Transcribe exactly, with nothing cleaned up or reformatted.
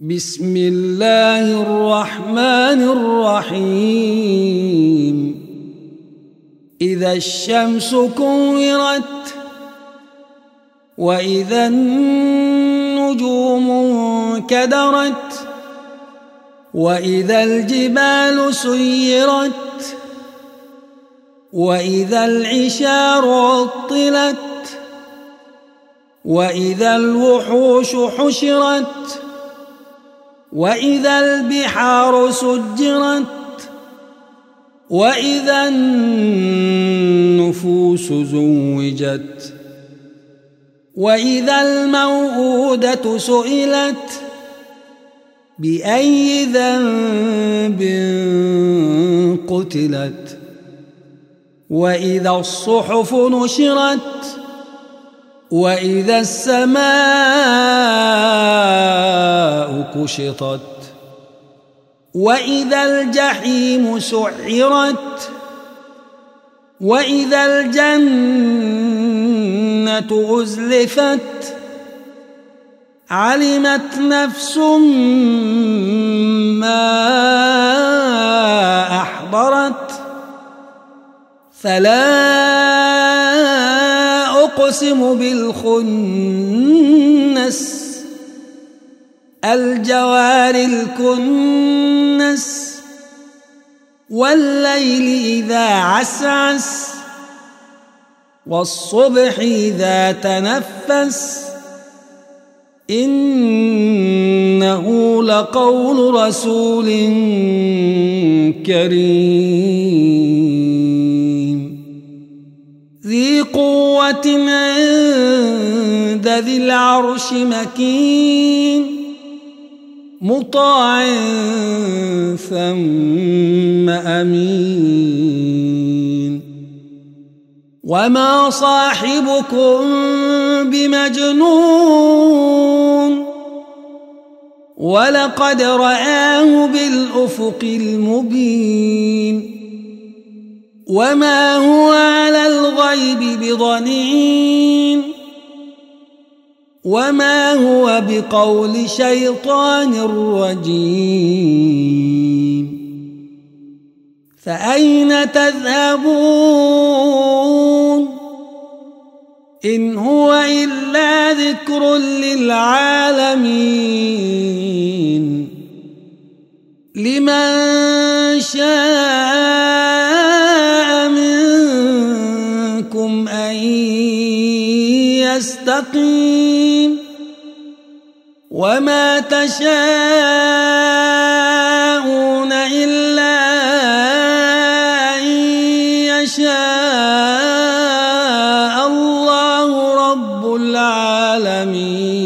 بسم الله الرحمن الرحيم إذا الشمس كورت وإذا النجوم انكدرت وإذا الجبال سيرت وإذا العشار عطلت وإذا الوحوش حشرت وإذا البحار سجرت وإذا النفوس زوجت وإذا الموءودة سئلت بأي ذنب قتلت وإذا الصحف نشرت وإذا السماء كشطت وإذا الجحيم سعرت وإذا الجنة أزلفت علمت نفس ما أحضرت فلا أقسم بالخنس الجوار الكنس والليل إذا عسعس والصبح إذا تنفس إنه لقول رسول كريم ذي قوة عند ذي العرش مكين مطاع ثم أمين وما صاحبكم بمجنون ولقد رآه بالأفق المبين وما هو على الغيب بضنين وما هو بقول شيطان رجيم فأين تذهبون إن هو إلا ذكر للعالمين لمن شاء منكم أن يستقيم وما تشاءون إلا أن يشاء الله رب العالمين.